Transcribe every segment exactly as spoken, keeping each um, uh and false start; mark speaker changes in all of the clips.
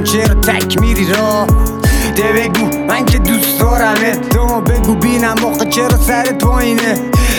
Speaker 1: چرا تک میری را ده بگو من که دوست دارمه تو بگو بینم موقع چرا سرت پایینه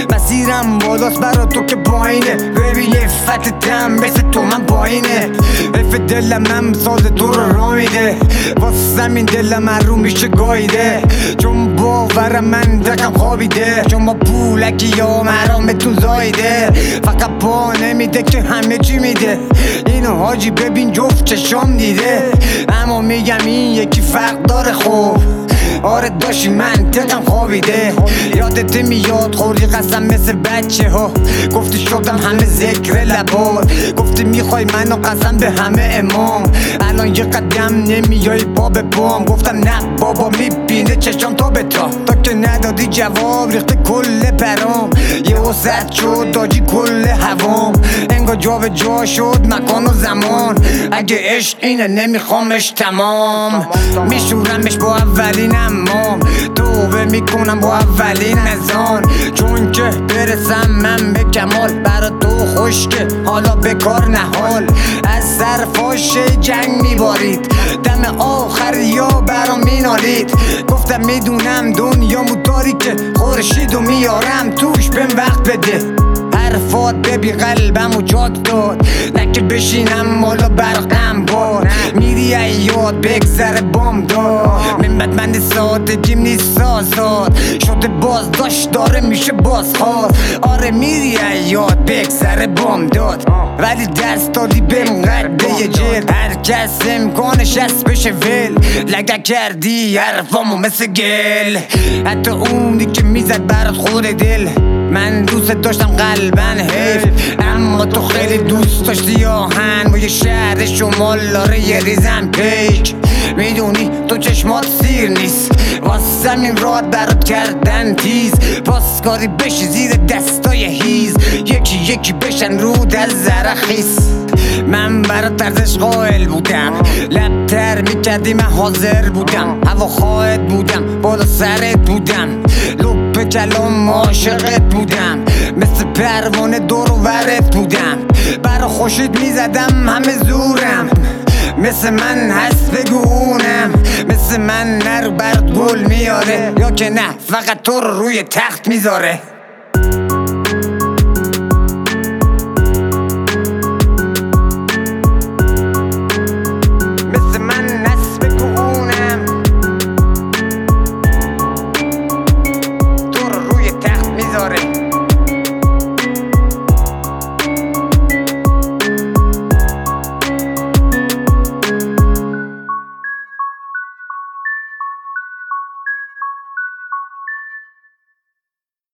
Speaker 1: مسیرم بالاست برا تو که پایینه ببین فتتم مثل تو من پایینه حیف دلم من ساز تو رو را میده واسه این دلم من رو میشه گایده چون باورم من دقم خوابیده چون با پولکی یا مرامتون زایده فقط پا نمیده که همه چی میده اینو حاجی ببین جفت چشام دیده اما میگم این یکی فرق داره خوب آره داشتی من دلم خوابیده یادت میاد خوری قسم مثل بچه ها گفتی شدم همه ذکر لبات گفتی میخوای منو قسم به همه امام الان یه قدم نمیای با به بام گفتم نه بابا میبینه چشم تا به تا تا که ندادی جواب ریخته کل پرام یه وسط شد داجی کل هوام انگار جا به جا شد مکان و زمان اگه عشق اینه نمیخوامش تمام میشورمش با اولین امام توبه میکنم با اولین نزان چون که برسم من به کمال برا تو خوشکه حالا بکار نهال از سر فاشه جنگ میبارید دم آخر یا برا مینالید گفتم میدونم دنیا تاریکه خورشیدو میارم توش بهم وقت بده حرفات ببی قلبمو جاک داد نه که بشینم مالا برقم بار میری یاد بگذره بام دار من بدمند سادگیم نیست سازاد شده باز داشت داره میشه باز خواست آره میری یاد بگذره بام داد ولی درس دادی بهم قده یه جل هر کس امکانش هست بشه ول لگه کردی حرفامو مثل گل حتی اونی که میزد برات خود دل من دوست داشتم قلبن حیف اما تو خیلی دوست داشتی آهن با یه شهر شمال لاره یه ریزم پیک میدونی تو چشمات سیر نیست واسه این راد برات کردن تیز پاسکاری بشی زیر دستای هیز یکی یکی بشن رو در زرخیز من برات طرزش قائل بودم لبتر میکردی من حاضر بودم هوا خواهد بودم بالا سرت بودم لب کلام عاشقت بودم مثل پروانه دور و ورت بودم برا خوشت میزدم همه زورم مثل من هست بگونم مثل من نرو برات گل میاره یا که نه فقط تو رو روی تخت میذاره